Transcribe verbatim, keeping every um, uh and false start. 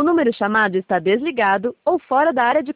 O número chamado está desligado ou fora da área de